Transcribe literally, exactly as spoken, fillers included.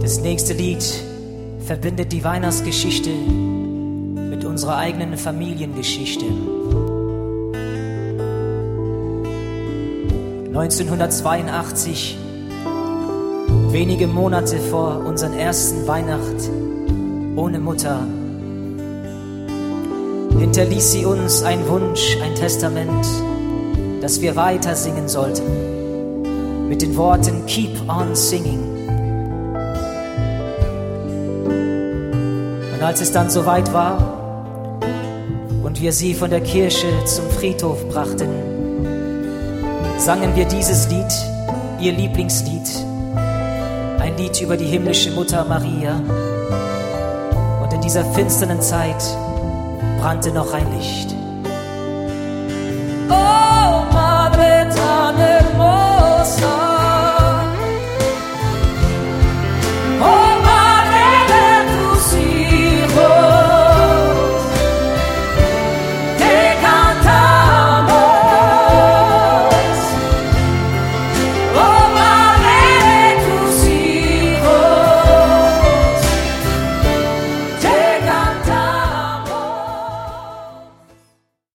Das nächste Lied verbindet die Weihnachtsgeschichte mit unserer eigenen Familiengeschichte. neunzehnhundertzweiundachtzig, wenige Monate vor unserer ersten Weihnacht ohne Mutter, hinterließ sie uns einen Wunsch, ein Testament, dass wir weiter singen sollten, mit den Worten Keep on singing. Und als es dann soweit war und wir sie von der Kirche zum Friedhof brachten, sangen wir dieses Lied, ihr Lieblingslied, ein Lied über die himmlische Mutter Maria. Und in dieser finsteren Zeit brannte noch ein Licht.